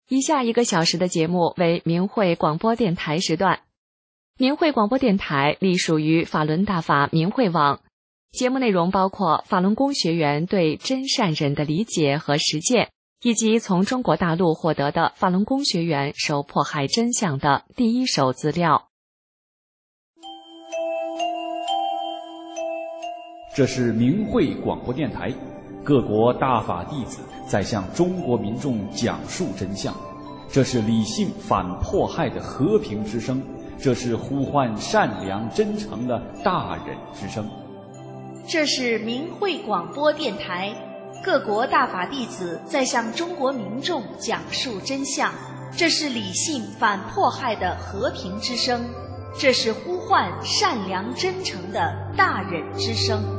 以下1个小时的节目为明慧广播电台时段。明慧广播电台隶属于法轮大法明慧网，节目内容包括法轮功学员对真善忍的理解和实践，以及从中国大陆获得的法轮功学员受迫害真相的第一手资料。 这是明慧广播电台，各国大法弟子在向中国民众讲述真相，这是理性反迫害的和平之声，这是呼唤善良真诚的大忍之声。 这是明慧广播电台，各国大法弟子在向中国民众讲述真相，这是理性反迫害的和平之声，这是呼唤善良真诚的大忍之声。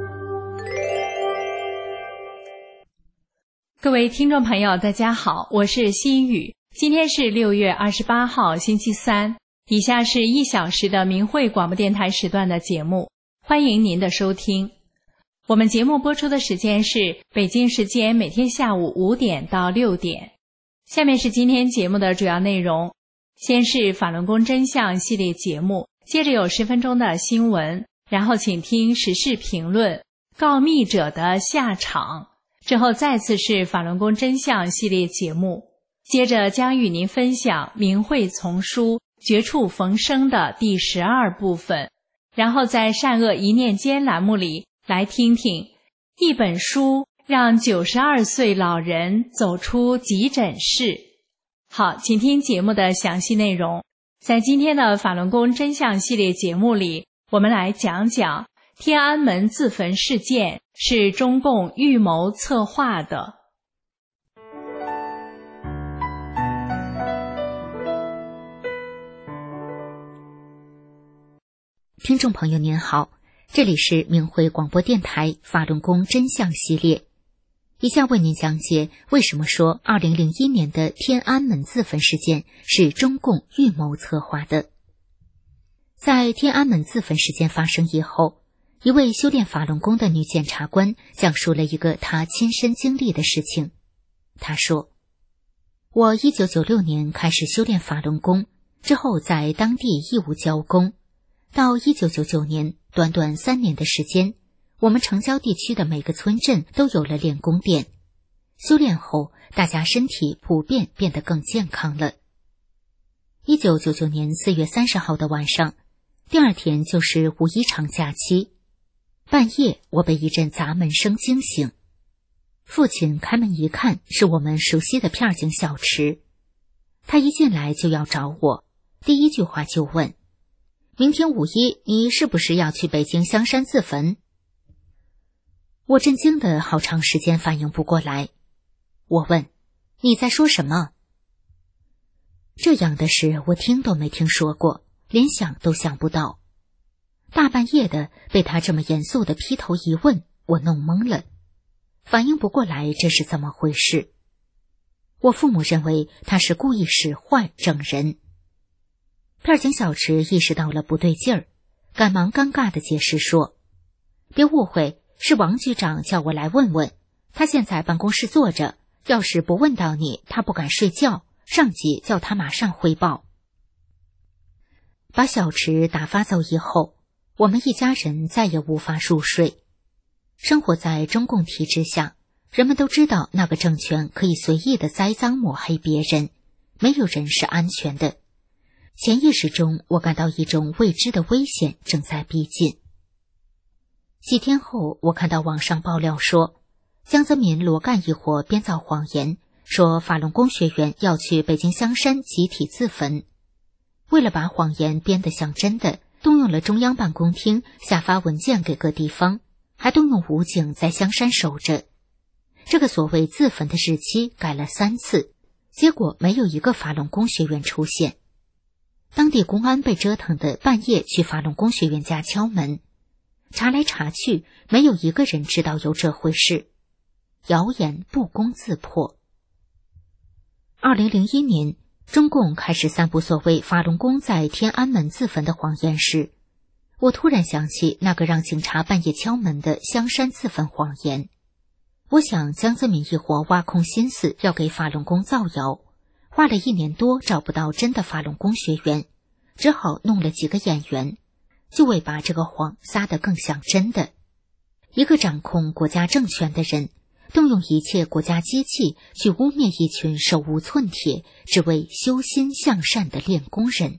各位听众朋友大家好，我是心雨，今天是6月28号星期三，以下是1小时的明慧广播电台时段的节目，欢迎您的收听。我们节目播出的时间是北京时间每天下午5点到6点。下面是今天节目的主要内容，先是法轮功真相系列节目，接着有10分钟的新闻，然后请听时事评论，告密者的下场，之后再次是法轮功真相系列节目，接着将与您分享明慧丛书绝处逢生的第12部分，然后在善恶一念间栏目里来听听一本书让92岁老人走出急诊室。好，请听节目的详细内容。在今天的法轮功真相系列节目里，我们来讲讲天安门自焚事件是中共预谋策划的。 听众朋友您好，这里是明慧广播电台法轮功真相系列，以下为您讲解为什么说2001年的天安门自焚事件是中共预谋策划的。在天安门自焚事件发生以后，一位修炼法轮功的女检察官讲述了一个她亲身经历的事情。她说，我1996年开始修炼法轮功，之后在当地义务教功，到1999年短短3年的时间，我们城郊地区的每个村镇都有了练功店。修炼后，大家身体普遍变得更健康了。1999年4月30号的晚上，第2天就是五一长假期。半夜，我被一阵砸门声惊醒。父亲开门一看，是我们熟悉的片警小池。他一进来就要找我，第一句话就问：明天五一，你是不是要去北京香山自焚？我震惊的好长时间反应不过来。我问：你在说什么？这样的事我听都没听说过，连想都想不到。大半夜的被他这么严肃的劈头一问，我弄懵了，反应不过来这是怎么回事。我父母认为他是故意使坏整人。片警小池意识到了不对劲儿，赶忙尴尬地解释说：别误会，是王局长叫我来问问，他现在办公室坐着，要是不问到你，他不敢睡觉，上级叫他马上汇报。把小池打发走以后，我们一家人再也无法入睡。生活在中共体制下，人们都知道那个政权可以随意的栽赃抹黑别人，没有人是安全的。潜意识中，我感到一种未知的危险正在逼近。几天后，我看到网上爆料说，江泽民、罗干一伙编造谎言，说法轮功学员要去北京香山集体自焚。为了把谎言编得像真的，动用了中央办公厅下发文件给各地方，还动用武警在香山守着。这个所谓自焚的日期改了3次，结果没有一个法轮功学员出现。当地公安被折腾的半夜去法轮功学员家敲门，查来查去，没有一个人知道有这回事。谣言不攻自破。2001年，中共开始散布所谓法轮功在天安门自焚的谎言时，我突然想起那个让警察半夜敲门的香山自焚谎言。我想江泽民一伙挖空心思要给法轮功造谣， 花了1年多找不到真的法轮功学员，只好弄了几个演员，就为把这个谎撒得更像真的。一个掌控国家政权的人，动用一切国家机器去污蔑一群手无寸铁、只为修心向善的练功人。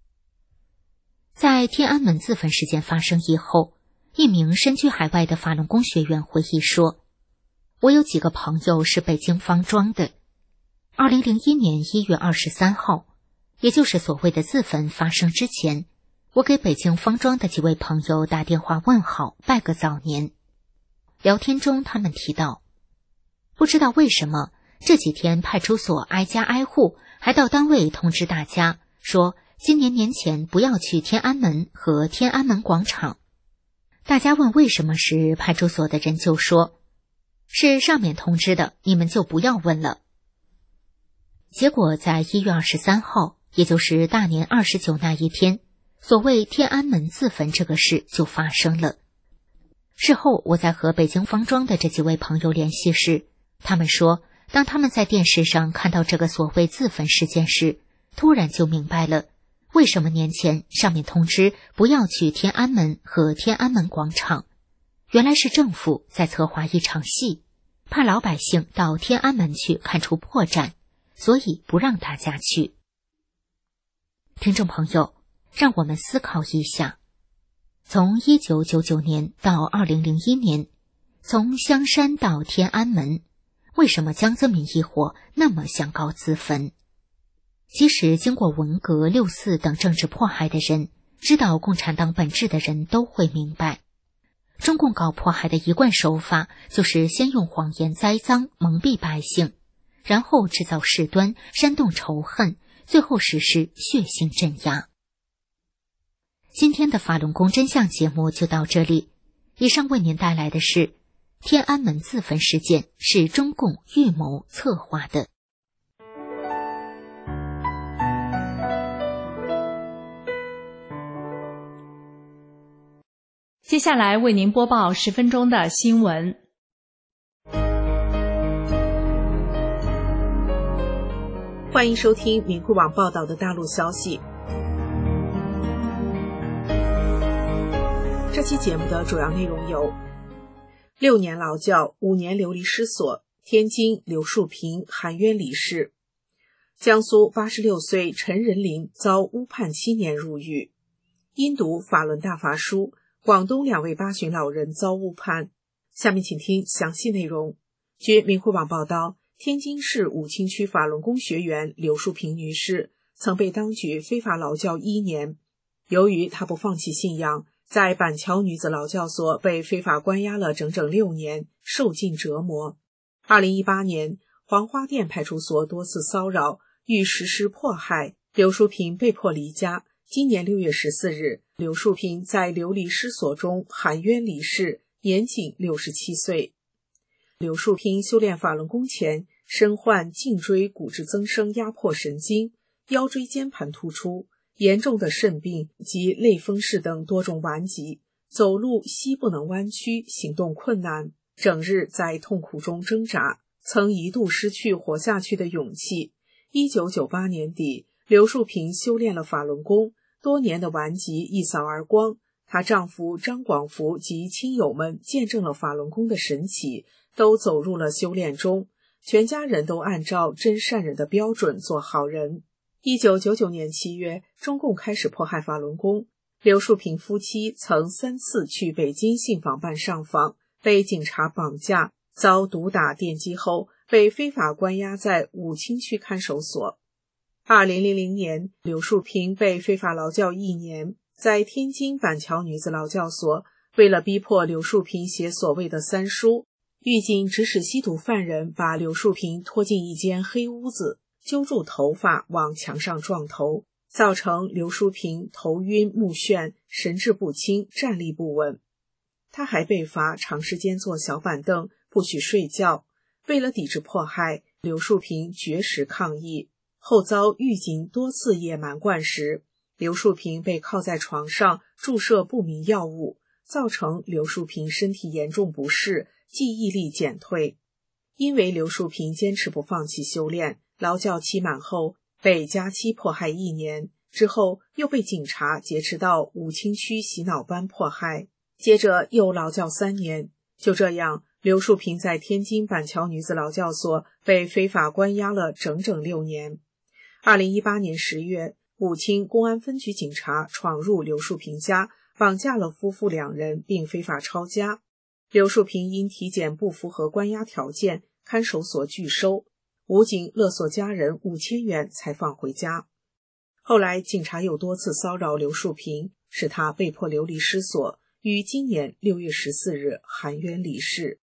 在天安门自焚事件发生以后，一名身居海外的法轮功学员回忆说，我有几个朋友是北京方庄的。2001年1月23号，也就是所谓的自焚发生之前，我给北京方庄的几位朋友打电话问好，拜个早年。聊天中他们提到，不知道为什么这几天派出所挨家挨户，还到单位通知大家说今年年前不要去天安门和天安门广场。大家问为什么时，派出所的人就说，是上面通知的，你们就不要问了。结果在1月23号，也就是大年29那一天，所谓天安门自焚这个事就发生了。事后我在和北京方庄的这几位朋友联系时，他们说，当他们在电视上看到这个所谓自焚事件时，突然就明白了，为什么年前上面通知不要去天安门和天安门广场。原来是政府在策划一场戏，怕老百姓到天安门去看出破绽，所以不让大家去。听众朋友，让我们思考一下，从1999年到2001年，从香山到天安门，为什么江泽民一伙那么想搞自焚？即使经过文革、6四等政治迫害的人，知道共产党本质的人都会明白，中共搞迫害的一贯手法就是先用谎言栽赃蒙蔽百姓，然后制造事端，煽动仇恨，最后实施血腥镇压。今天的法轮功真相节目就到这里，以上为您带来的是天安门自焚事件是中共预谋策划的。 接下来为您播报10分钟的新闻。 欢迎收听民库网报道的大陆消息。这期节目的主要内容有：6年劳教，5年流离失所，天津刘树平含冤离世；江苏86岁陈仁林遭诬判7年入狱；因读法轮大法书，广东2位8旬老人遭误判。下面请听详细内容。据民库网报道，天津市武清区法轮功学员刘树平女士曾被当局非法劳教1年，由于她不放弃信仰，在板桥女子劳教所被非法关押了整整6年，受尽折磨。2018年，黄花店派出所多次骚扰，欲实施迫害，刘树平被迫离家。今年6月14日，刘树平在流离失所中含冤离世，年仅67岁。刘树平修炼法轮功前，身患颈椎骨质增生压迫神经、腰椎间盘突出、严重的肾病及类风湿等多种顽疾，走路膝不能弯曲，行动困难，整日在痛苦中挣扎，曾一度失去活下去的勇气。1998年底，刘树平修炼了法轮功，多年的顽疾一扫而光，她丈夫张广福及亲友们见证了法轮功的神奇，都走入了修炼中，全家人都按照真善人的标准做好人。1999年7月，中共开始迫害法轮功，刘树平夫妻曾3次去北京信访办上访，被警察绑架，遭毒打电击后，被非法关押在武清区看守所。2000年，刘树平被非法劳教1年，在天津板桥女子劳教所，为了逼迫刘树平写所谓的3书，狱警指使吸毒犯人把刘树平拖进一间黑屋子，揪住头发往墙上撞头，造成刘树平头晕目眩，神志不清，站立不稳。他还被罚长时间坐小板凳，不许睡觉。为了抵制迫害，刘树平绝食抗议，后遭狱警多次野蛮灌食，刘树平被铐在床上注射不明药物，造成刘树平身体严重不适，记忆力减退。因为刘树平坚持不放弃修炼， 劳教期满后被加期迫害1年，之后又被警察劫持到武清区洗脑班迫害，接着又劳教3年。就这样，刘树平在天津板桥女子劳教所被非法关押了整整6年。2018年10月，武清公安分局警察闯入刘树平家，绑架了夫妇2人并非法抄家。刘树平因体检不符合关押条件，看守所拒收，武警勒索家人5000元才放回家。后来警察又多次骚扰刘树平，使他被迫流离失所，于今年6月14日含冤离世。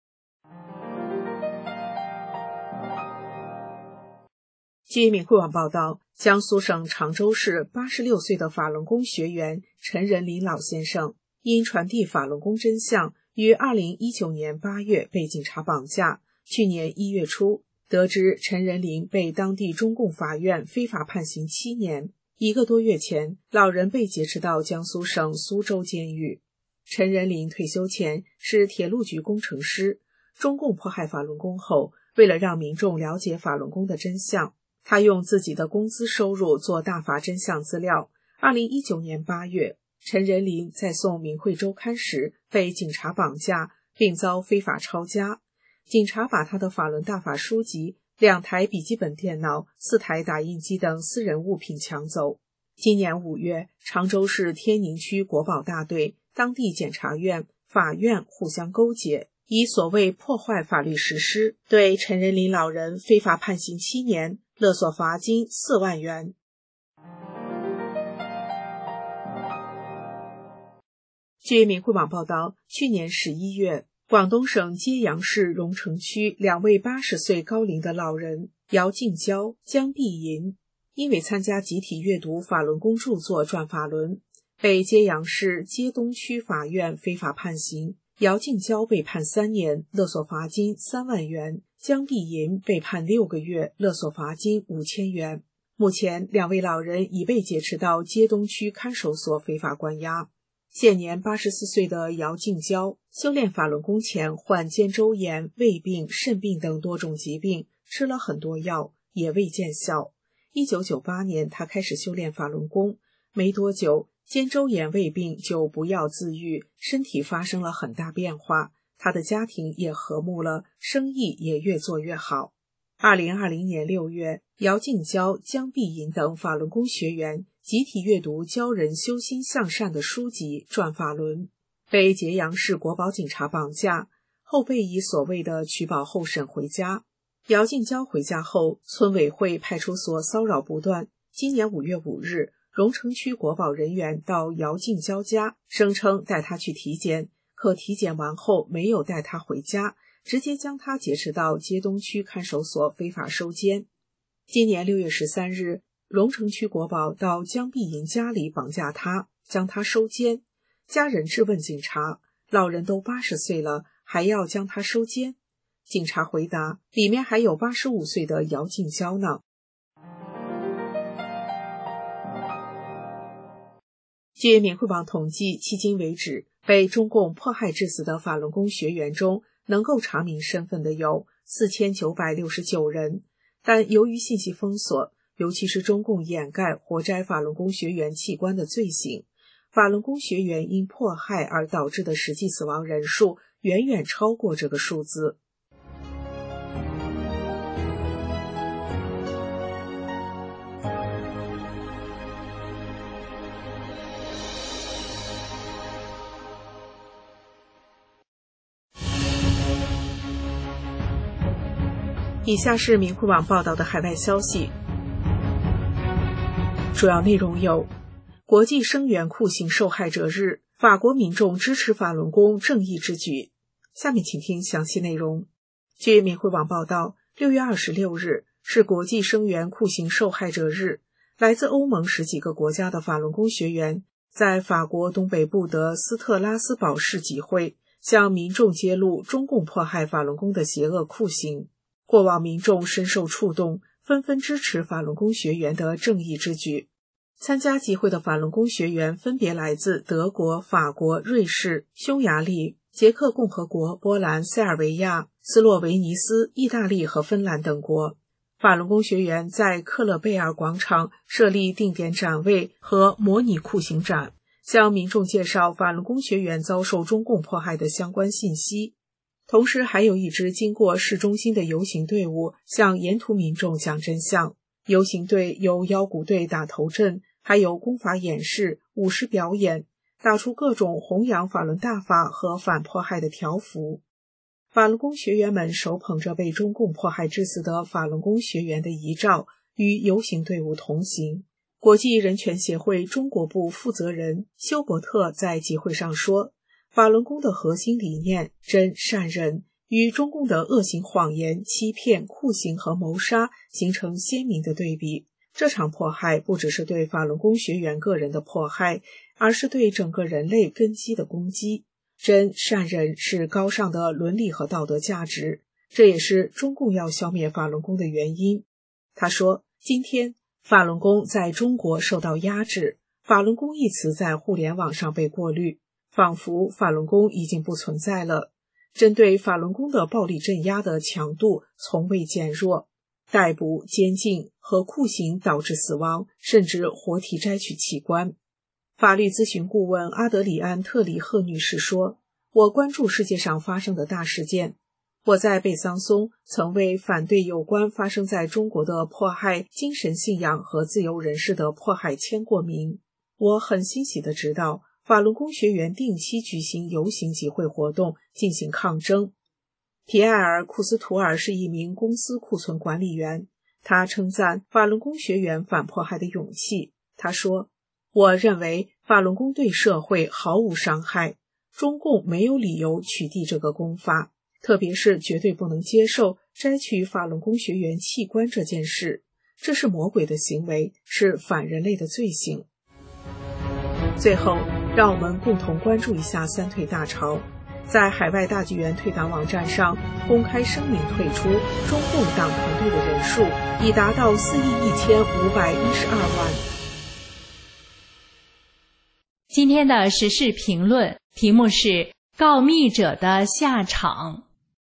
据闽会网报道，江苏省常州市86岁的法轮功学员陈仁林老先生，因传递法轮功真相，于2019年8月被警察绑架。去年1月初，得知陈仁林被当地中共法院非法判刑7年。1个多月前，老人被劫持到江苏省苏州监狱。陈仁林退休前是铁路局工程师，中共迫害法轮功后，为了让民众了解法轮功的真相，他用自己的工资收入做大法真相资料。2019年8月，陈仁林在送闽会周刊时被警察绑架，并遭非法抄家。警察把他的法轮大法书籍、2台笔记本电脑、4台打印机等私人物品抢走。今年5月，常州市天宁区国保大队、当地检察院、法院互相勾结，以所谓破坏法律实施，对陈仁林老人非法判刑7年，勒索罚金4万元。据闽会网报道，去年11月，广东省揭阳市荣城区2位80岁高龄的老人姚静娇、江碧银，因为参加集体阅读法轮功著作转法轮，被揭阳市揭东区法院非法判刑。姚静娇被判3年，勒索罚金3万元；江碧银被判6个月，勒索罚金5000元。目前2位老人已被劫持到揭东区看守所非法关押。现年84岁的姚静娇修炼法轮功前患肩周炎、胃病、肾病等多种疾病，吃了很多药，也未见效。1998年他开始修炼法轮功，没多久肩周炎、胃病就不药自愈，身体发生了很大变化，他的家庭也和睦了，生意也越做越好。2020年6月，姚静娇、江碧银等法轮功学员集体阅读教人修心向善的书籍转法轮，被揭阳市国保警察绑架，后被以所谓的取保候审回家。姚静娇回家后，村委会、派出所骚扰不断。今年5月5日，荣城区国保人员到姚静娇家，声称带她去体检，可体检完后没有带她回家，直接将她劫持到揭东区看守所非法收监。今年6月13日，荣城区国保到江碧银家里绑架她，将她收监。家人质问警察，老人都80岁了，还要将她收监？警察回答，里面还有85岁的姚静娇呢。据闽会网统计，迄今为止，被中共迫害致死的法轮功学员中，能够查明身份的有4969人，但由于信息封锁，尤其是中共掩盖活摘法轮功学员器官的罪行，法轮功学员因迫害而导致的实际死亡人数远远超过这个数字。以下是闽会网报道的海外消息，主要内容有：国际声援酷刑受害者日，法国民众支持法轮功正义之举。下面请听详细内容。据闽会网报道，6月26日是国际声援酷刑受害者日，来自欧盟10几个国家的法轮功学员在法国东北部的斯特拉斯堡市集会，向民众揭露中共迫害法轮功的邪恶酷刑。过往民众深受触动，纷纷支持法轮功学员的正义之举。参加集会的法轮功学员分别来自德国、法国、瑞士、匈牙利、捷克共和国、波兰、塞尔维亚、斯洛维尼斯、意大利和芬兰等国。 法轮功学员在克勒贝尔广场设立定点展位和模拟酷刑展，向民众介绍法轮功学员遭受中共迫害的相关信息。同时还有一支经过市中心的游行队伍向沿途民众讲真相。游行队由腰鼓队打头阵，还有功法演示、舞狮表演，打出各种弘扬法轮大法和反迫害的条幅。法轮功学员们手捧着被中共迫害致死的法轮功学员的遗照，与游行队伍同行。国际人权协会中国部负责人休伯特在集会上说，法轮功的核心理念真善忍与中共的恶行谎言、欺骗、酷刑和谋杀形成鲜明的对比。这场迫害不只是对法轮功学员个人的迫害，而是对整个人类根基的攻击。真善忍是高尚的伦理和道德价值，这也是中共要消灭法轮功的原因。他说，今天法轮功在中国受到压制，法轮功一词在互联网上被过滤，仿佛法轮功已经不存在了。针对法轮功的暴力镇压的强度从未减弱，逮捕、监禁和酷刑导致死亡，甚至活体摘取器官。法律咨询顾问阿德里安·特里赫女士说，我关注世界上发生的大事件。我在贝桑松曾为反对有关发生在中国的迫害精神信仰和自由人士的迫害签过名。我很欣喜地知道法轮功学员定期举行游行集会活动进行抗争。皮埃尔·库斯图尔是一名公司库存管理员，他称赞法轮功学员反迫害的勇气。他说，我认为法轮功对社会毫无伤害，中共没有理由取缔这个功法，特别是绝对不能接受摘取法轮功学员器官这件事，这是魔鬼的行为，是反人类的罪行。最后，让我们共同关注一下三退大潮。在海外大纪元退党网站上公开声明退出中共党团队的人数已达到4.1512亿。 今天的时事评论题目是告密者的下场。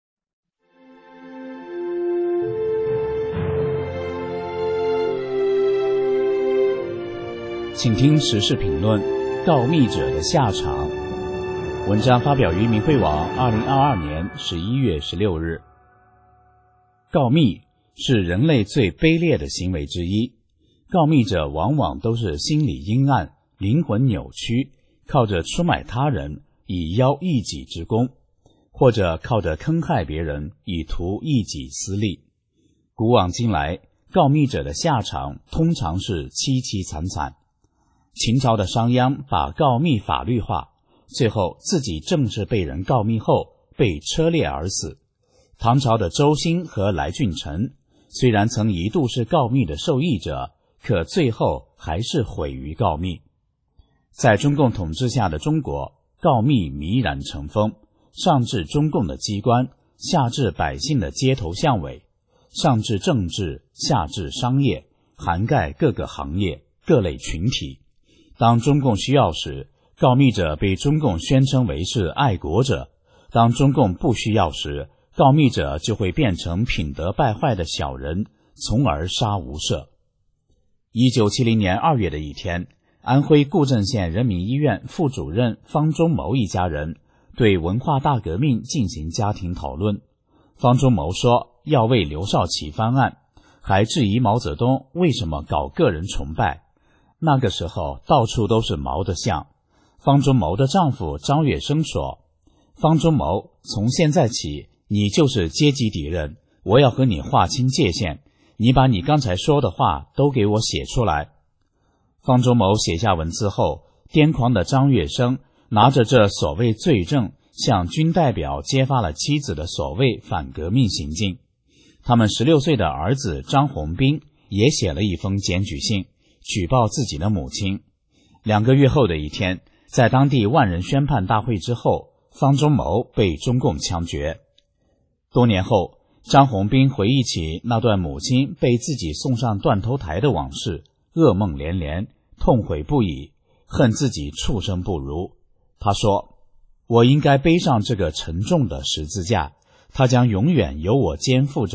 请听时事评论告密者的下场。文章发表于明慧网2022年11月16日。告密是人类最卑劣的行为之一，告密者往往都是心理阴暗、灵魂扭曲，靠着出卖他人以邀一己之功，或者靠着坑害别人以图一己私利。古往今来，告密者的下场通常是凄凄惨惨。秦朝的商鞅把告密法律化，最后自己正是被人告密后被车裂而死。唐朝的周兴和来俊臣虽然曾一度是告密的受益者，可最后还是毁于告密。在中共统治下的中国，告密弥然成风，上至中共的机关，下至百姓的街头巷尾，上至政治，下至商业，涵盖各个行业、各类群体。当中共需要时，告密者被中共宣称为是爱国者；当中共不需要时，告密者就会变成品德败坏的小人，从而杀无赦。1970年2月的一天，安徽固镇县人民医院副主任方忠谋一家人对文化大革命进行家庭讨论。方忠谋说要为刘少奇翻案，还质疑毛泽东为什么搞个人崇拜。那个时候到处都是毛的像。方忠谋的丈夫张月生说，方忠谋，从现在起你就是阶级敌人，我要和你划清界限，你把你刚才说的话都给我写出来。方忠谋写下文字后，癫狂的张月生拿着这所谓罪证，向军代表揭发了妻子的所谓反革命行径。他们16岁的儿子张宏斌也写了一封检举信，举报自己的母亲。2个月后的一天，在当地万人宣判大会之后，方忠谋被中共枪决。多年后，张宏斌回忆起那段母亲被自己送上断头台的往事，噩梦连连，痛悔不已，恨自己畜生不如。他说，我应该背上这个沉重的十字架，它将永远由我肩负着，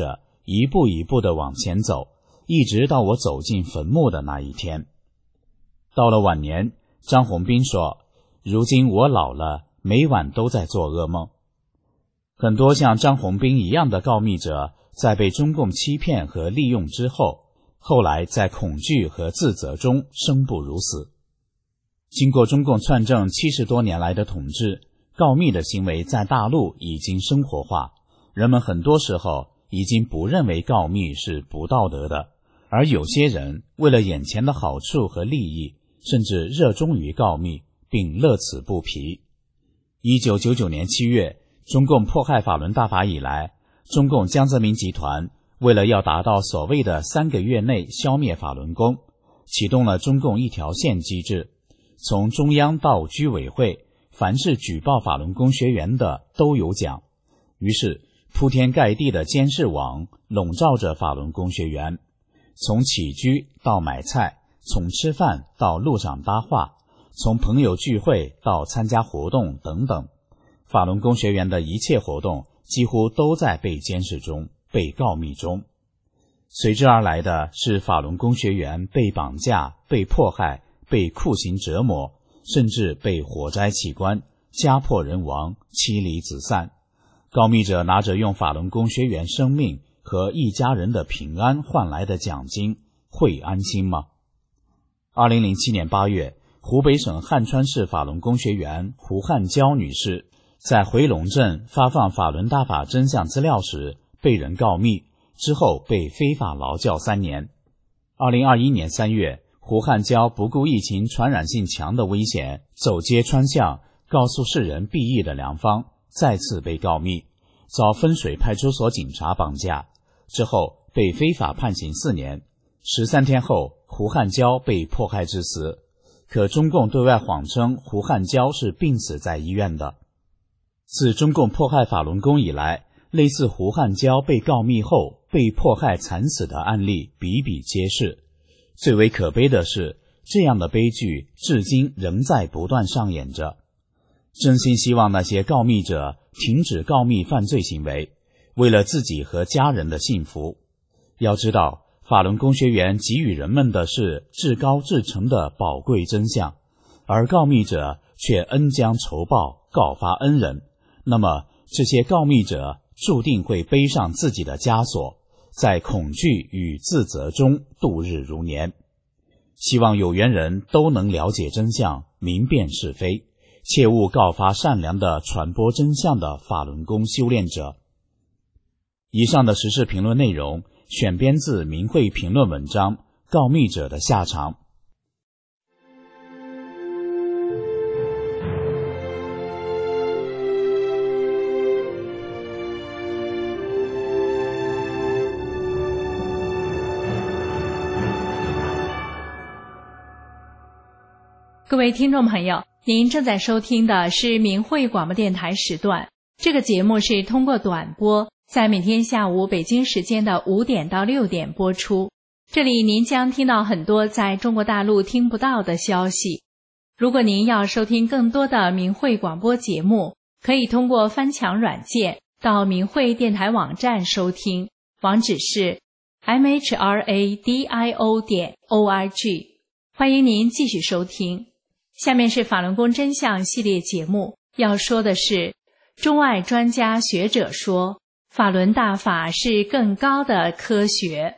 一步一步地往前走，一直到我走进坟墓的那一天。到了晚年，张宏斌说，如今我老了，每晚都在做噩梦。很多像张宏斌一样的告密者，在被中共欺骗和利用之后，后来在恐惧和自责中生不如死。经过中共篡政70多年来的统治，告密的行为在大陆已经生活化，人们很多时候已经不认为告密是不道德的，而有些人为了眼前的好处和利益，甚至热衷于告密，并乐此不疲。1999年7月，中共迫害法轮大法以来，中共江泽民集团为了要达到所谓的3个月内消灭法轮功，启动了中共一条线机制，从中央到居委会，凡是举报法轮功学员的都有奖。于是铺天盖地的监视网笼罩着法轮功学员，从起居到买菜，从吃饭到路上搭话，从朋友聚会到参加活动等等，法轮功学员的一切活动几乎都在被监视中，被告密中。随之而来的是法轮功学员被绑架、被迫害、被酷刑折磨，甚至被火灾器官，家破人亡，妻离子散。告密者拿着用法轮功学员生命和一家人的平安换来的奖金，会安心吗？2007年8月，湖北省汉川市法轮功学员胡汉娇女士在回龙镇发放法轮大法真相资料时被人告密，之后被非法劳教3年。2021年3月，胡汉娇不顾疫情传染性强的危险，走街串巷告诉世人避疫的良方，再次被告密，遭分水派出所警察绑架，之后被非法判刑4年。13天后，胡汉娇被迫害致死，可中共对外谎称胡汉娇是病死在医院的。自中共迫害法轮功以来，类似胡汉娇被告密后被迫害惨死的案例比比皆是。最为可悲的是，这样的悲剧至今仍在不断上演着。真心希望那些告密者停止告密犯罪行为，为了自己和家人的幸福。要知道，法轮功学员给予人们的是至高至诚的宝贵真相，而告密者却恩将仇报，告发恩人。那么这些告密者注定会背上自己的枷锁，在恐惧与自责中度日如年。希望有缘人都能了解真相，明辨是非，切勿告发善良的传播真相的法轮功修炼者。以上的时事评论内容选编自明慧评论文章《告密者的下场》。 各位听众朋友，您正在收听的是明慧广播电台时段。这个节目是通过短波，在每天下午北京时间的5点到6点播出。这里您将听到很多在中国大陆听不到的消息。如果您要收听更多的明慧广播节目，可以通过翻墙软件到明慧电台网站收听，网址是 mhradio.org。欢迎您继续收听。下面是法轮功真相系列节目，要说的是中外专家学者说法轮大法是更高的科学。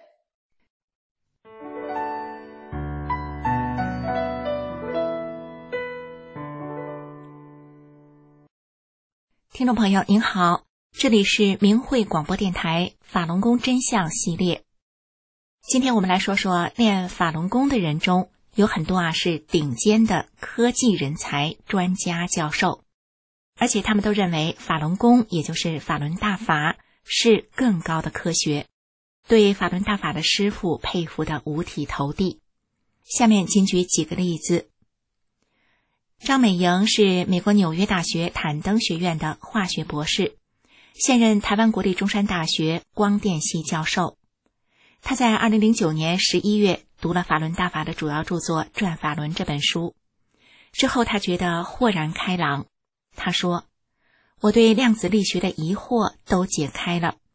听众朋友您好，这里是明慧广播电台法轮功真相系列。今天我们来说说练法轮功的人中有很多是顶尖的科技人才、专家、教授，而且他们都认为法轮功也就是法轮大法是更高的科学，对法轮大法的师父佩服得五体投地。下面仅举几个例子。张美莹是美国纽约大学坦登学院的化学博士，现任台湾国立中山大学光电系教授。他在2009年11月读了法轮大法的主要著作《转法轮》这本书之后，他觉得豁然开朗。他说，我对量子力学的疑惑都解开了，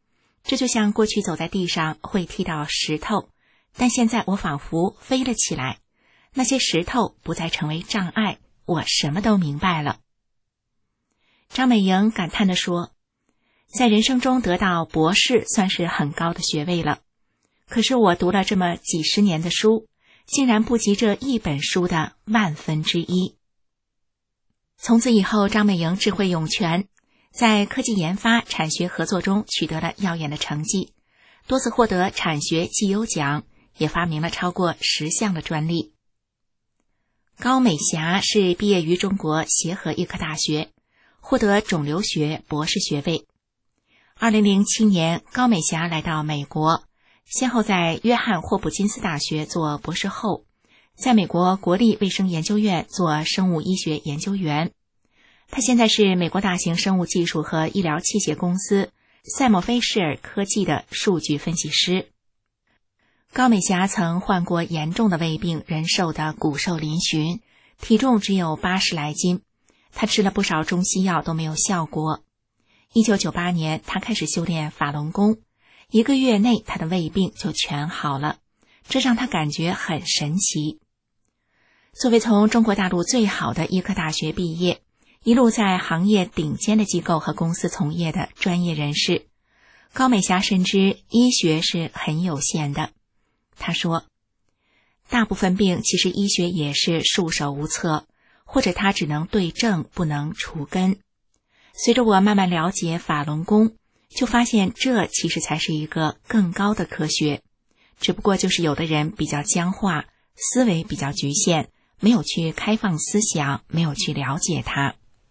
这就像过去走在地上会踢到石头，但现在我仿佛飞了起来，那些石头不再成为障碍，我什么都明白了。张美莹感叹地说，在人生中得到博士算是很高的学位了，可是我读了这么几十年的书，竟然不及这一本书的1/1000。从此以后，张美莹智慧涌泉，在科技研发、产学合作中取得了耀眼的成绩，多次获得产学绩优奖，也发明了超过10项的专利。高美霞是毕业于中国协和医科大学，获得肿瘤学博士学位。2007年，高美霞来到美国，先后在约翰霍普金斯大学做博士后，在美国国立卫生研究院做生物医学研究员。他现在是美国大型生物技术和医疗器械公司赛默菲士尔科技的数据分析师。高美霞曾患过严重的胃病，人瘦得骨瘦嶙峋，体重只有80来斤。她吃了不少中西药都没有效果。1998年，她开始修炼法轮功，1个月内她的胃病就全好了，这让她感觉很神奇。作为从中国大陆最好的医科大学毕业，一路在行业顶尖的机构和公司从业的专业人士，高美霞深知医学是很有限的。她说，大部分病其实医学也是束手无策，或者它只能对症不能除根。随着我慢慢了解法轮功，就发现这其实才是一个更高的科学，只不过就是有的人比较僵化，思维比较局限，没有去开放思想，没有去了解它。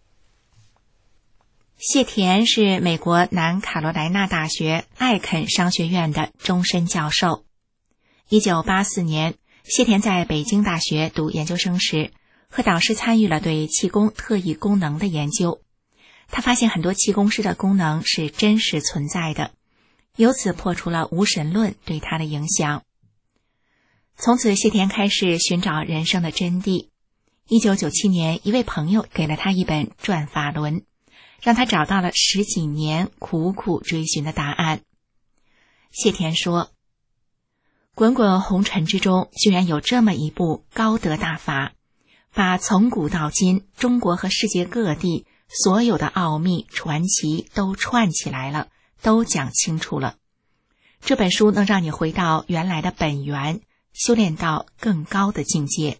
谢田是美国南卡罗来纳大学艾肯商学院的终身教授。1984年，谢田在北京大学读研究生时，和导师参与了对气功特异功能的研究。他发现很多气功师的功能是真实存在的，由此破除了无神论对他的影响。从此，谢田开始寻找人生的真谛。1997年，一位朋友给了他一本《转法轮》，让他找到了10几年苦苦追寻的答案。谢田说，滚滚红尘之中，居然有这么一部高德大法，把从古到今中国和世界各地所有的奥秘传奇都串起来了，都讲清楚了。这本书能让你回到原来的本源，修炼到更高的境界。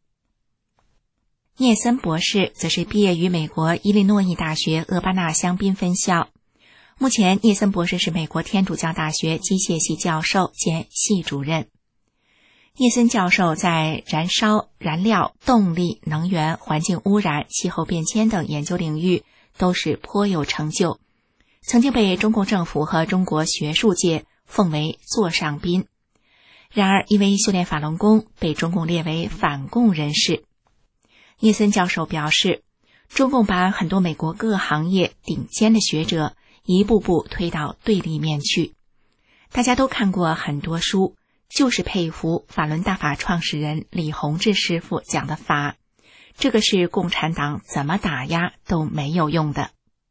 聂森博士则是毕业于美国伊利诺伊大学厄巴纳香槟分校，目前聂森博士是美国天主教大学机械系教授兼系主任。聂森教授在燃烧、燃料、动力、能源、环境污染、气候变迁等研究领域都是颇有成就，曾经被中共政府和中国学术界奉为座上宾。然而因为修炼法轮功，被中共列为反共人士。聂森教授表示，中共把很多美国各行业顶尖的学者一步步推到对立面去。大家都看过很多书，就是佩服法轮大法创始人李洪志师傅讲的法，这个是共产党怎么打压都没有用的。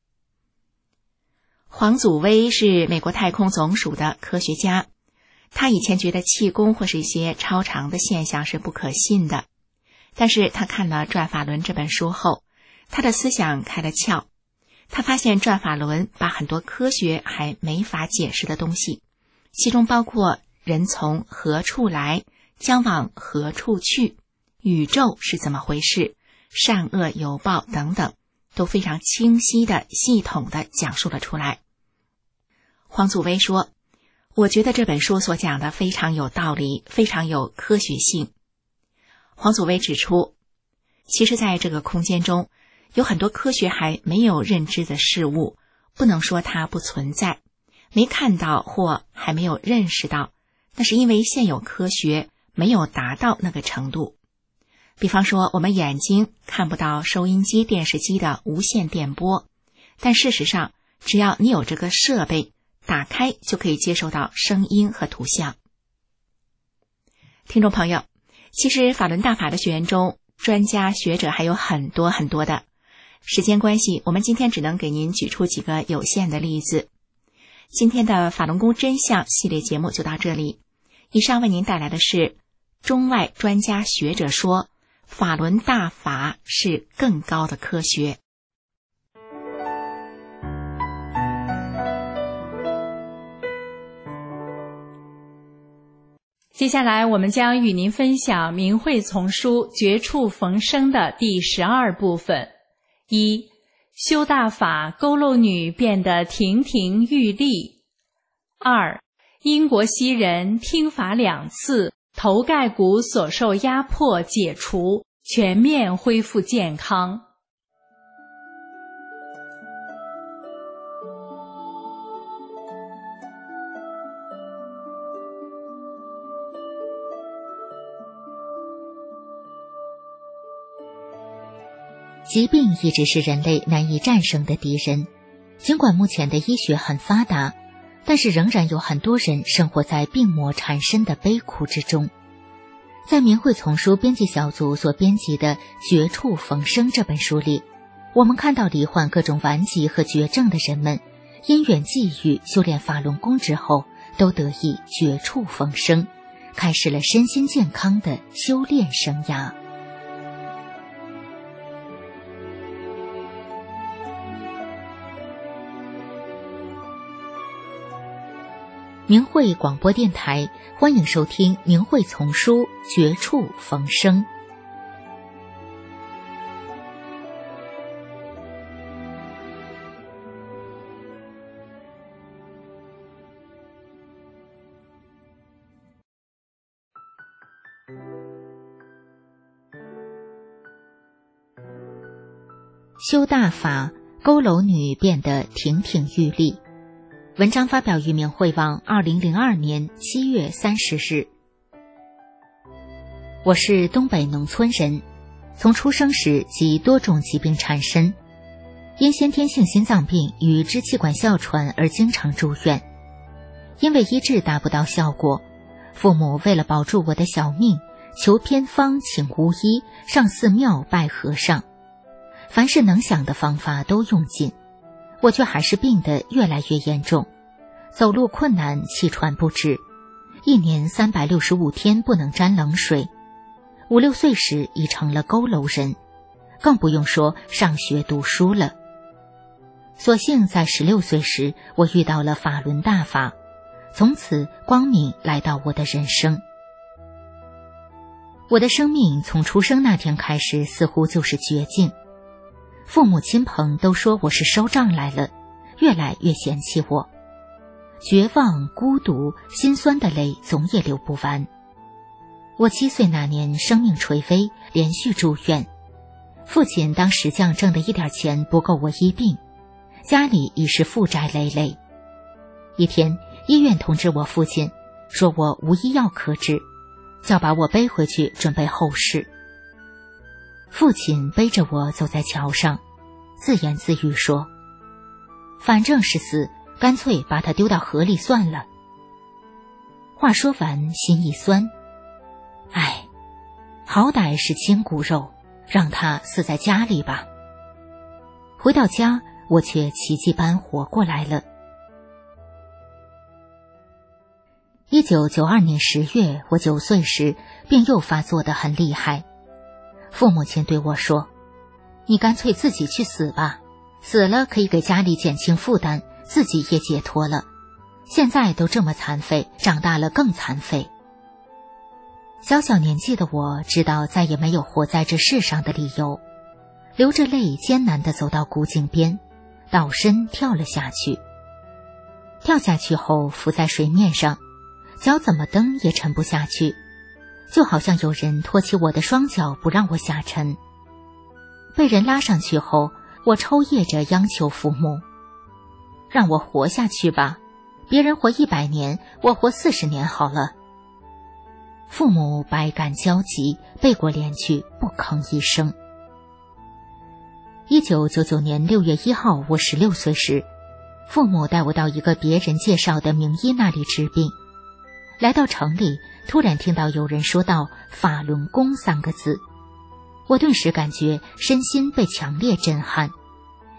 黄祖威是美国太空总署的科学家，他以前觉得气功或是一些超常的现象是不可信的，但是他看了《转法轮》这本书后，他的思想开了窍。他发现《转法轮》把很多科学还没法解释的东西，其中包括人从何处来，将往何处去，宇宙是怎么回事，善恶有报等等，都非常清晰的、系统的讲述了出来。黄祖威说，我觉得这本书所讲的非常有道理，非常有科学性。黄祖威指出，其实在这个空间中，有很多科学还没有认知的事物，不能说它不存在，没看到或还没有认识到，那是因为现有科学没有达到那个程度。比方说，我们眼睛看不到收音机、电视机的无线电波，但事实上，只要你有这个设备，打开就可以接收到声音和图像。听众朋友，其实法轮大法的学员中，专家学者还有很多很多的。时间关系，我们今天只能给您举出几个有限的例子。 今天的法轮功真相系列节目就到这里。以上为您带来的是中外专家学者说，法轮大法是更高的科学。 接下来我们将与您分享明慧丛书绝处逢生的第12部分。1. 修大法，佝偻女变得亭亭玉立。2. 英国西人听法2次，头盖骨所受压迫解除，全面恢复健康。 疾病一直是人类难以战胜的敌人，尽管目前的医学很发达，但是仍然有很多人生活在病魔缠身的悲苦之中。在明慧丛书编辑小组所编辑的《绝处逢生》这本书里，我们看到罹患各种顽疾和绝症的人们，因缘际遇修炼法轮功之后，都得以绝处逢生，开始了身心健康的修炼生涯。明慧广播电台，欢迎收听明慧丛书绝处逢生。修大法，佝偻女变得亭亭玉立。文章发表于明慧网2002年7月30日。我是东北农村人，从出生时即多种疾病缠身，因先天性心脏病与支气管哮喘而经常住院。因为医治达不到效果，父母为了保住我的小命，求偏方请巫医，上寺庙拜和尚，凡是能想的方法都用尽，我却还是病得越来越严重，走路困难，气喘不止，一年365天不能沾冷水。5、6岁时已成了佝偻人，更不用说上学读书了。所幸在16岁时，我遇到了法轮大法，从此光明来到我的人生。我的生命从出生那天开始，似乎就是绝境。父母亲朋都说我是收账来了，越来越嫌弃我。绝望、孤独、心酸的泪总也流不完。我7岁那年生命垂危，连续住院。父亲当石匠挣的一点钱不够我医病，家里已是负债累累。一天，医院通知我父亲，说我无医药可治，叫把我背回去准备后事。父亲背着我走在桥上，自言自语说：“反正是死，干脆把它丢到河里算了。”话说完，心一酸，唉，好歹是亲骨肉，让他死在家里吧。回到家，我却奇迹般活过来了。1992年10月，我9岁时，病又发作得很厉害。父母亲对我说：“你干脆自己去死吧，死了可以给家里减轻负担，自己也解脱了。现在都这么残废，长大了更残废。”小小年纪的我知道再也没有活在这世上的理由，流着泪艰难地走到古井边，倒身跳了下去。跳下去后浮在水面上，脚怎么蹬也沉不下去，就好像有人托起我的双脚不让我下沉。被人拉上去后，我抽噎着央求父母：“让我活下去吧，别人活100年，我活40年好了。”父母百感交集，背过脸去，不吭一声。1999年6月1号，我16岁时，父母带我到一个别人介绍的名医那里治病。来到城里，突然听到有人说到法轮功3个字，我顿时感觉身心被强烈震撼，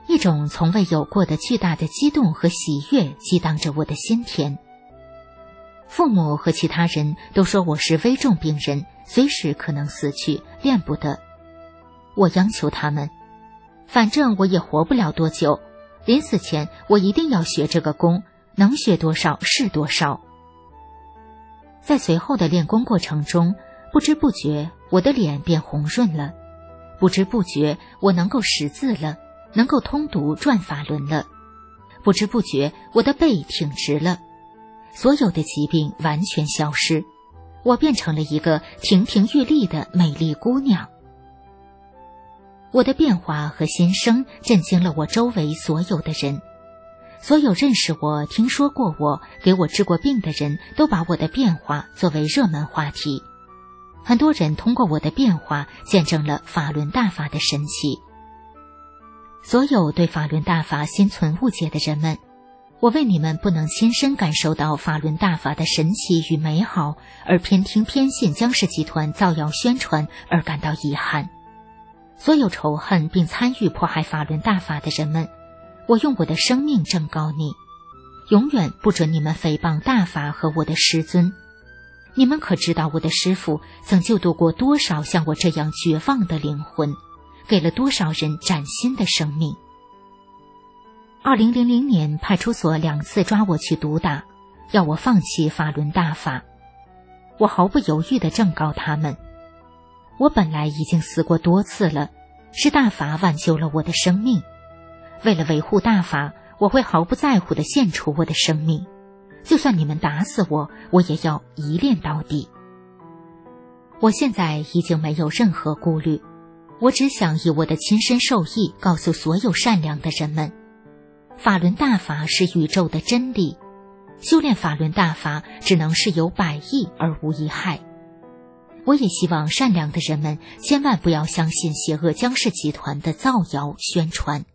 一种从未有过的巨大的激动和喜悦激荡着我的心田。父母和其他人都说我是危重病人，随时可能死去，练不得。我央求他们，反正我也活不了多久，临死前我一定要学这个功，能学多少是多少。在随后的练功过程中，不知不觉我的脸变红润了，不知不觉我能够识字了，能够通读转法轮了，不知不觉我的背挺直了，所有的疾病完全消失，我变成了一个亭亭玉立的美丽姑娘。我的变化和新生震惊了我周围所有的人，所有认识我、听说过我、给我治过病的人都把我的变化作为热门话题。很多人通过我的变化见证了法轮大法的神奇。所有对法轮大法心存误解的人们，我为你们不能亲身感受到法轮大法的神奇与美好，而偏听偏信江氏集团造谣宣传而感到遗憾。所有仇恨并参与迫害法轮大法的人们，我用我的生命正告你，永远不准你们诽谤大法和我的师尊。你们可知道我的师父曾救度过多少像我这样绝望的灵魂，给了多少人崭新的生命。2000年派出所2次抓我去毒打，要我放弃法轮大法。我毫不犹豫地正告他们，我本来已经死过多次了，是大法挽救了我的生命。为了维护大法，我会毫不在乎地献出我的生命，就算你们打死我，我也要一练到底。我现在已经没有任何顾虑，我只想以我的亲身受益告诉所有善良的人们，法轮大法是宇宙的真理，修炼法轮大法只能是有百益而无一害。我也希望善良的人们千万不要相信邪恶江氏集团的造谣宣传。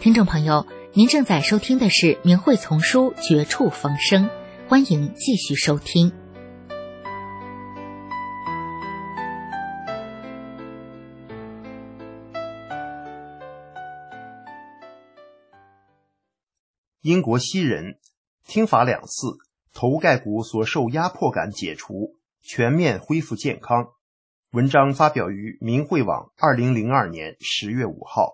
听众朋友，您正在收听的是明慧丛书《绝处逢生》，欢迎继续收听。 英国西人听法2次，头盖骨所受压迫感解除，全面恢复健康。文章发表于明慧网2002年10月5号。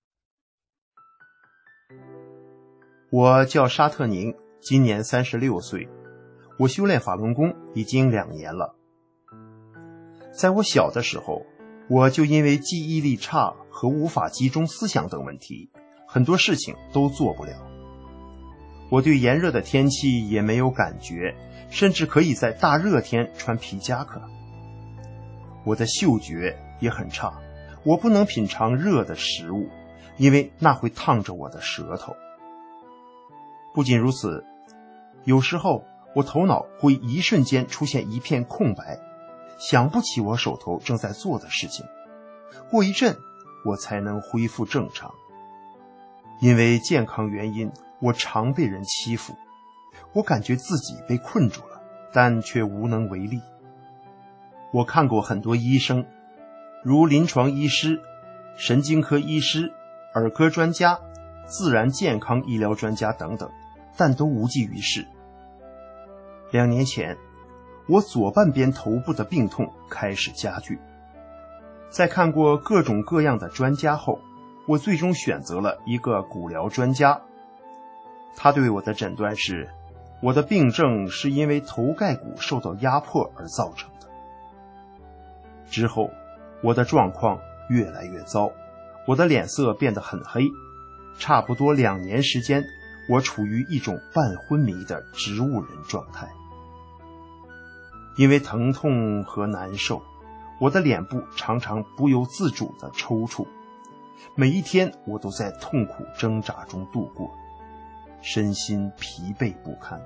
我叫沙特宁，今年36岁，我修炼法轮功已经2年了。在我小的时候，我就因为记忆力差和无法集中思想等问题，很多事情都做不了。我对炎热的天气也没有感觉，甚至可以在大热天穿皮夹克。我的嗅觉也很差，我不能品尝热的食物，因为那会烫着我的舌头。不仅如此，有时候我头脑会一瞬间出现一片空白，想不起我手头正在做的事情。过一阵，我才能恢复正常。因为健康原因，我常被人欺负，我感觉自己被困住了，但却无能为力。我看过很多医生，如临床医师、神经科医师、儿科专家、自然健康医疗专家等等，但都无济于事。2年前，我左半边头部的病痛开始加剧。在看过各种各样的专家后，我最终选择了一个骨疗专家。他对我的诊断是，我的病症是因为头盖骨受到压迫而造成的。之后，我的状况越来越糟，我的脸色变得很黑，差不多2年时间，我处于一种半昏迷的植物人状态。因为疼痛和难受，我的脸部常常不由自主地抽搐，每一天我都在痛苦挣扎中度过，身心疲惫不堪。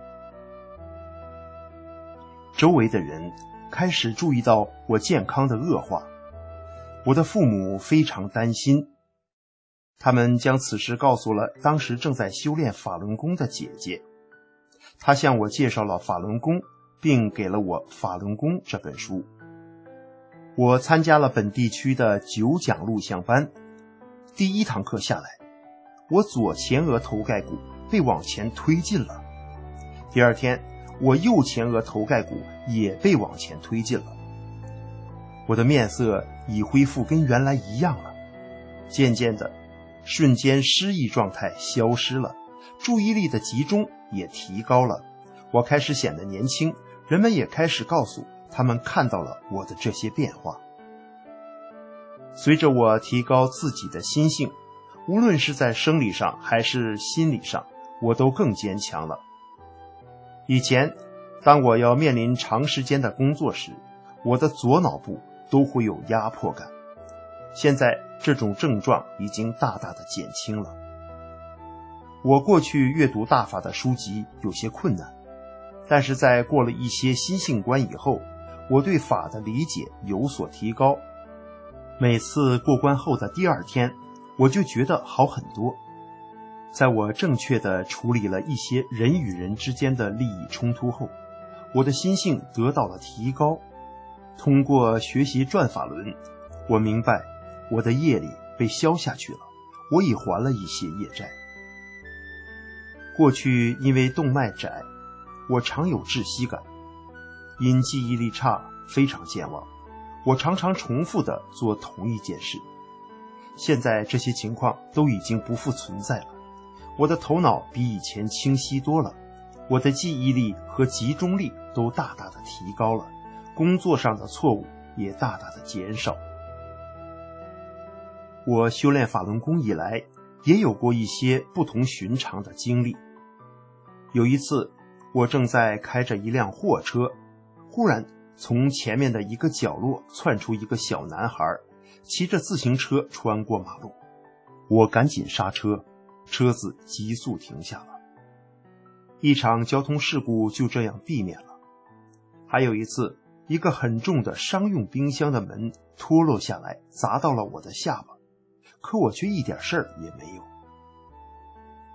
周围的人开始注意到我健康的恶化，我的父母非常担心，他们将此事告诉了当时正在修炼法轮功的姐姐。她向我介绍了法轮功，并给了我《法轮功》这本书。我参加了本地区的9讲录像班，第1堂课下来，我左前额头盖骨被往前推进了。第2天，我右前额头盖骨也被往前推进了。我的面色已恢复跟原来一样了，渐渐的，瞬间失忆状态消失了，注意力的集中也提高了，我开始显得年轻，人们也开始告诉他们看到了我的这些变化。随着我提高自己的心性，无论是在生理上还是心理上，我都更坚强了。以前，当我要面临长时间的工作时，我的左脑部都会有压迫感。现在这种症状已经大大的减轻了。我过去阅读大法的书籍有些困难，但是在过了一些心性关以后，我对法的理解有所提高。每次过关后的第2天，我就觉得好很多。在我正确地处理了一些人与人之间的利益冲突后，我的心性得到了提高。通过学习转法轮，我明白我的业力被消下去了，我已还了一些业债。过去因为动脉窄，我常有窒息感，因记忆力差非常健忘，我常常重复地做同一件事。现在这些情况都已经不复存在了，我的头脑比以前清晰多了，我的记忆力和集中力都大大的提高了，工作上的错误也大大的减少。我修炼法轮功以来，也有过一些不同寻常的经历。有一次，我正在开着一辆货车，忽然从前面的一个角落窜出一个小男孩，骑着自行车穿过马路。我赶紧刹车，车子急速停下了。一场交通事故就这样避免了。还有一次，一个很重的商用冰箱的门脱落下来，砸到了我的下巴，可我却一点事儿也没有。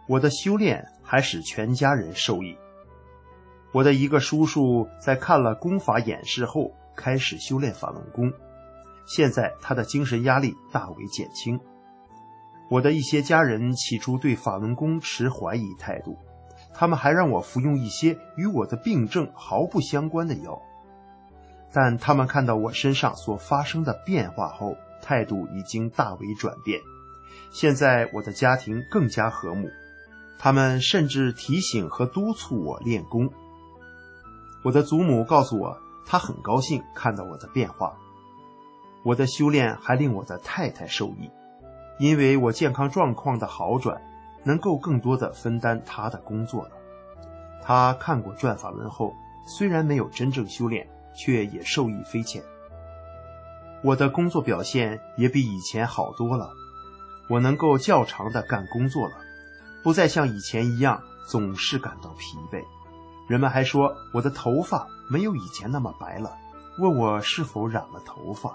我的修炼还使全家人受益。我的一个叔叔在看了功法演示后开始修炼法轮功，现在他的精神压力大为减轻。我的一些家人起初对法轮功持怀疑态度，他们还让我服用一些与我的病症毫不相关的药，但他们看到我身上所发生的变化后，态度已经大为转变。现在我的家庭更加和睦，他们甚至提醒和督促我练功。我的祖母告诉我，她很高兴看到我的变化。我的修炼还令我的太太受益，因为我健康状况的好转，能够更多的分担她的工作了。她看过转法轮后，虽然没有真正修炼，却也受益匪浅。我的工作表现也比以前好多了，我能够较长的干工作了，不再像以前一样总是感到疲惫。人们还说我的头发没有以前那么白了，问我是否染了头发。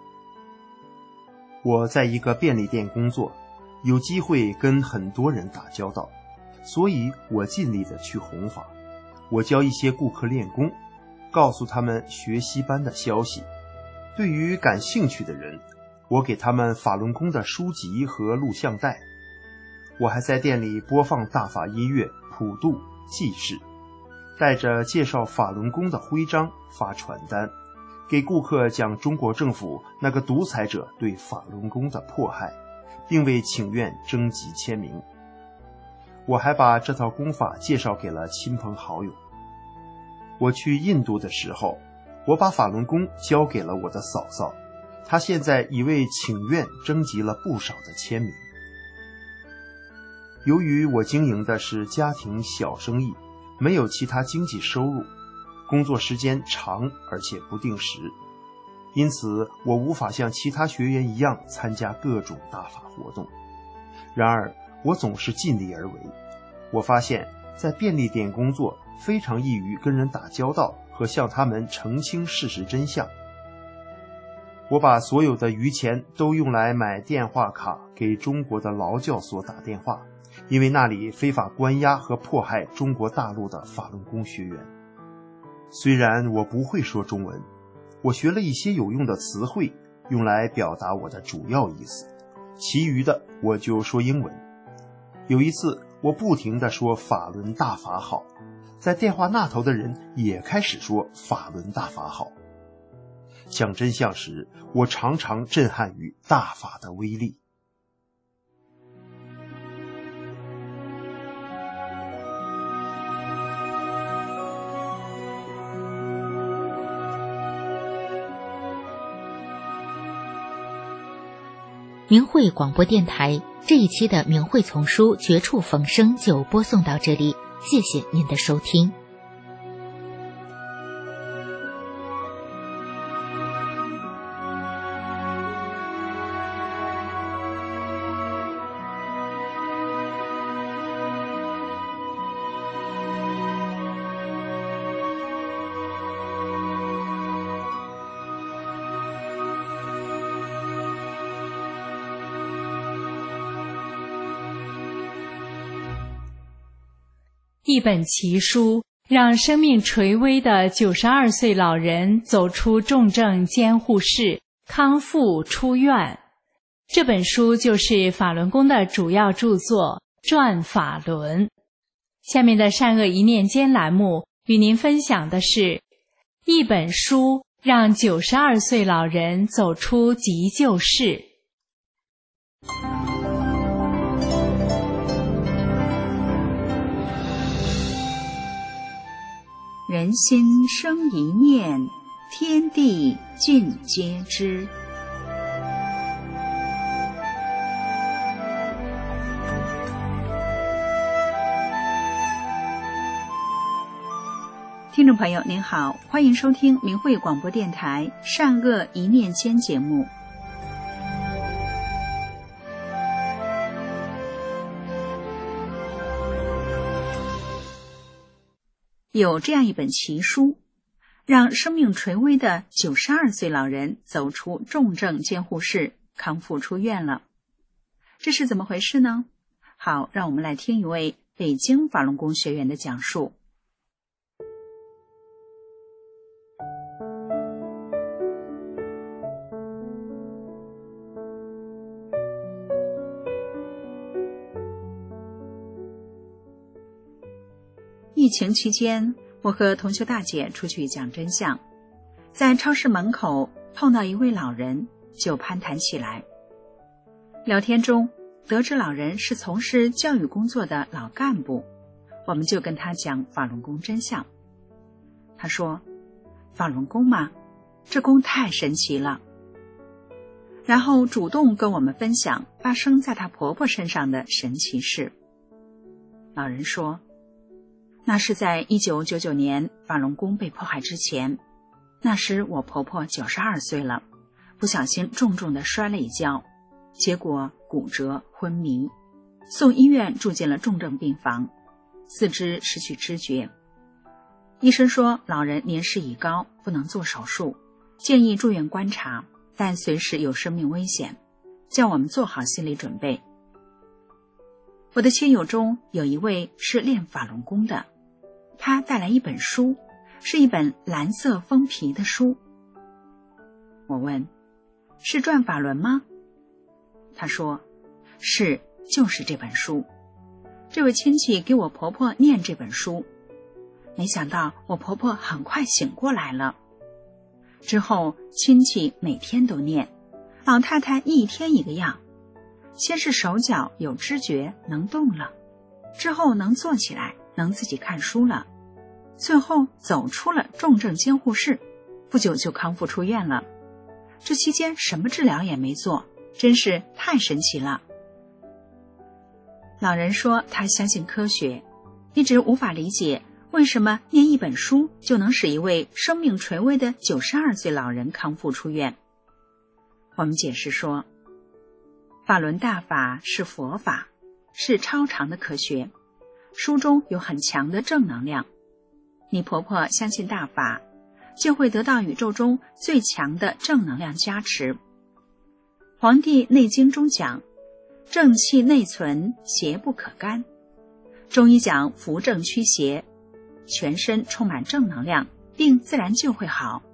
我在一个便利店工作，有机会跟很多人打交道，所以我尽力的去弘法。我教一些顾客练功，告诉他们学习班的消息。对于感兴趣的人，我给他们法轮功的书籍和录像带。我还在店里播放大法音乐、普渡、济世，带着介绍法轮功的徽章发传单，给顾客讲中国政府那个独裁者对法轮功的迫害，并为请愿征集签名。我还把这套功法介绍给了亲朋好友。我去印度的时候，我把法轮功交给了我的嫂嫂，她现在已为请愿征集了不少的签名。由于我经营的是家庭小生意，没有其他经济收入，工作时间长而且不定时，因此我无法像其他学员一样参加各种大法活动。然而我总是尽力而为。我发现在便利店工作非常易于跟人打交道和向他们澄清事实真相。我把所有的余钱都用来买电话卡给中国的劳教所打电话，因为那里非法关押和迫害中国大陆的法轮功学员。虽然我不会说中文，我学了一些有用的词汇，用来表达我的主要意思，其余的我就说英文。有一次我不停地说法轮大法好，在电话那头的人也开始说法轮大法好。讲真相时，我常常震撼于大法的威力。 明慧广播电台这一期的明慧丛书绝处逢生就播送到这里，谢谢您的收听。 一本奇书，让生命垂危的92岁老人走出重症监护室，康复出院。这本书就是法轮功的主要著作《转法轮》。下面的善恶一念间栏目与您分享的是一本书让92岁老人走出急救室。 人心生一念，天地尽皆知。听众朋友您好，欢迎收听明慧广播电台善恶一念间节目。有这样一本奇书，让生命垂危的92岁老人走出重症监护室，康复出院了。这是怎么回事呢？ 好，让我们来听一位北京法轮功学员的讲述。疫情期间，我和同修大姐出去讲真相，在超市门口碰到一位老人，就攀谈起来。聊天中得知老人是从事教育工作的老干部，我们就跟他讲法轮功真相。他说，法轮功嘛，这功太神奇了，然后主动跟我们分享发生在她婆婆身上的神奇事。老人说，那是在1999年法轮功被迫害之前，那时我婆婆92岁了，不小心重重地摔了一跤，结果骨折昏迷，送医院住进了重症病房，四肢失去知觉。医生说老人年事已高，不能做手术，建议住院观察，但随时有生命危险，叫我们做好心理准备。我的亲友中有一位是练法轮功的，他带来一本书，是一本蓝色封皮的书。我问，是转法轮吗？他说，是，就是这本书。这位亲戚给我婆婆念这本书，没想到我婆婆很快醒过来了。之后亲戚每天都念，老太太一天一个样，先是手脚有知觉能动了，之后能坐起来，能自己看书了，最后走出了重症监护室，不久就康复出院了。这期间什么治疗也没做，真是太神奇了。老人说他相信科学，一直无法理解为什么念一本书就能使一位生命垂危的92岁老人康复出院。我们解释说，法轮大法是佛法，是超常的科学，书中有很强的正能量，你婆婆相信大法，就会得到宇宙中最强的正能量加持。黄帝内经中讲，正气内存，邪不可干。中医讲扶正驱邪，全身充满正能量，病自然就会好。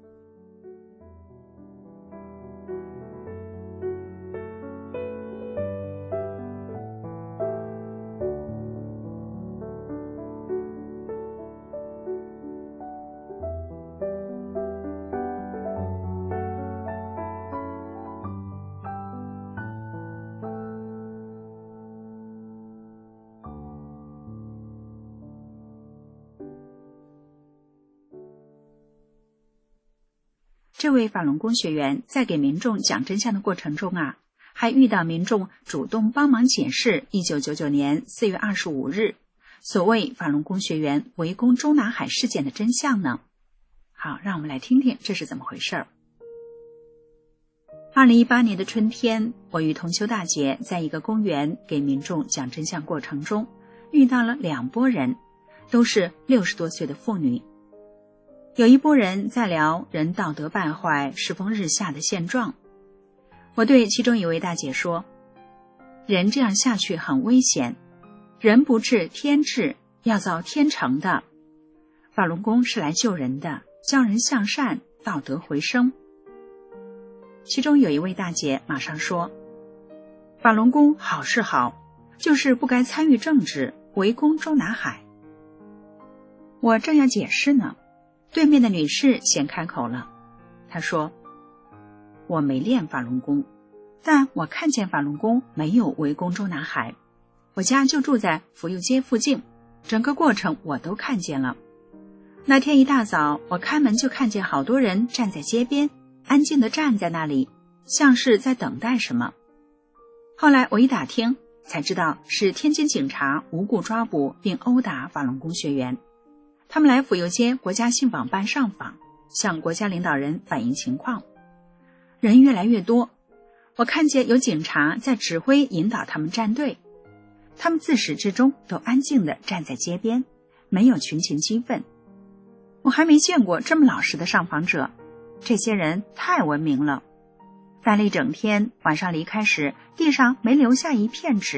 这位法轮功学员在给民众讲真相的过程中还遇到民众主动帮忙解释1999年4月25日所谓法轮功学员围攻中南海事件的真相呢。好，让我们来听听这是怎么回事。2018年的春天，我与同修大姐在一个公园给民众讲真相过程中，遇到了2拨人，都是60多岁的妇女。有一拨人在聊人道德败坏、世风日下的现状。我对其中一位大姐说，人这样下去很危险，人不治天治，要造天成的。法轮功是来救人的，教人向善，道德回升。其中有一位大姐马上说，法轮功好是好，就是不该参与政治，围攻中南海。我正要解释呢，对面的女士先开口了。她说，我没练法轮功，但我看见法轮功没有围攻中南海，我家就住在福佑街附近，整个过程我都看见了。那天一大早，我开门就看见好多人站在街边，安静地站在那里，像是在等待什么。后来我一打听，才知道是天津警察无故抓捕并殴打法轮功学员。他们来福佑街国家信访办上访，向国家领导人反映情况。人越来越多，我看见有警察在指挥引导他们站队，他们自始至终都安静地站在街边，没有群情激愤。我还没见过这么老实的上访者，这些人太文明了。待了一整天，晚上离开时，地上没留下一片纸，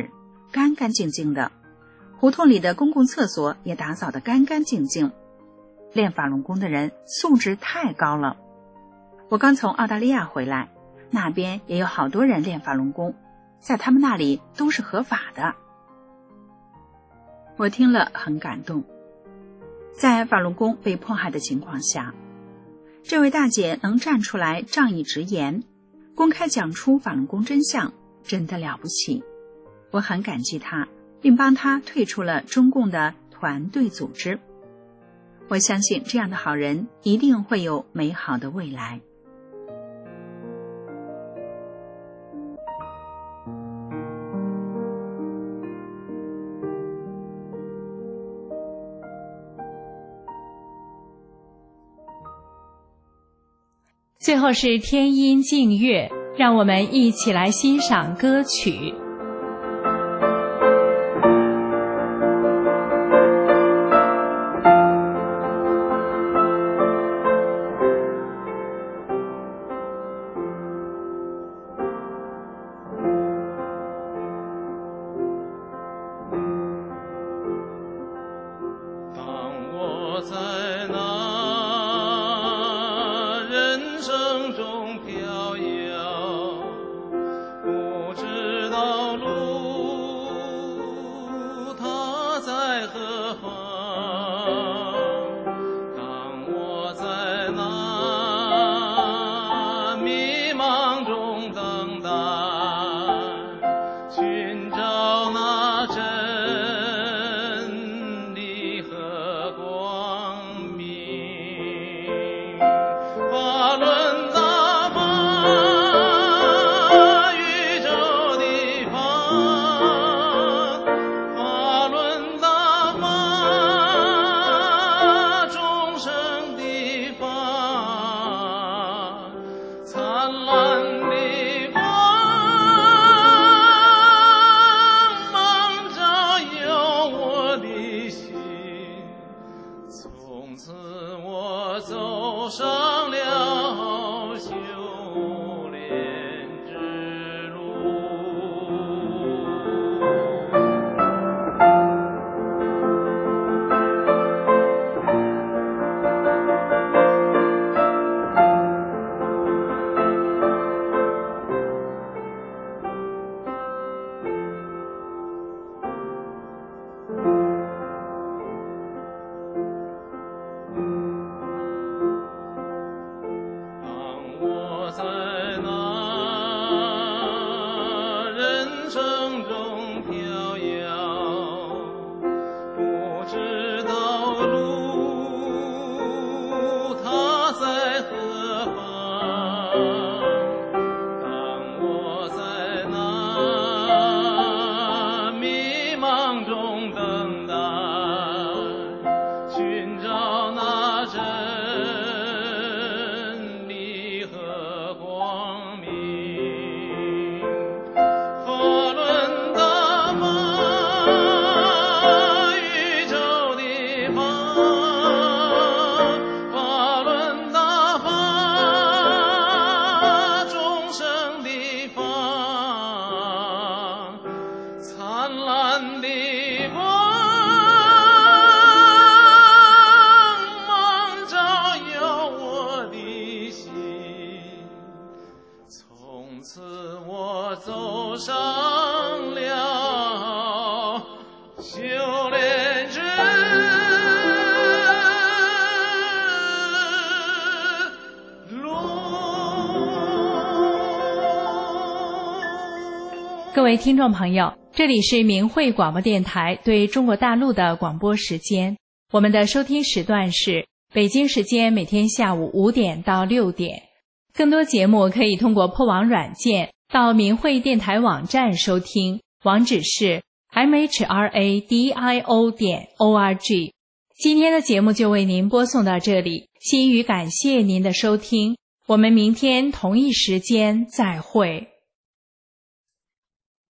干干净净的，胡同里的公共厕所也打扫得干干净净。练法轮功的人素质太高了。我刚从澳大利亚回来，那边也有好多人练法轮功，在他们那里都是合法的。我听了很感动。在法轮功被迫害的情况下，这位大姐能站出来仗义直言，公开讲出法轮功真相，真的了不起。我很感激她，并帮她退出了中共的团队组织。我相信这样的好人一定会有美好的未来。 最后是天音净月，让我们一起来欣赏歌曲。各位听众朋友，这里是明慧广播电台对中国大陆的广播时间。我们的收听时段是北京时间每天下午5点到6点。更多节目可以通过破网软件到明慧电台网站收听，网址是 mhradio.org。今天的节目就为您播送到这里，心语感谢您的收听，我们明天同一时间再会。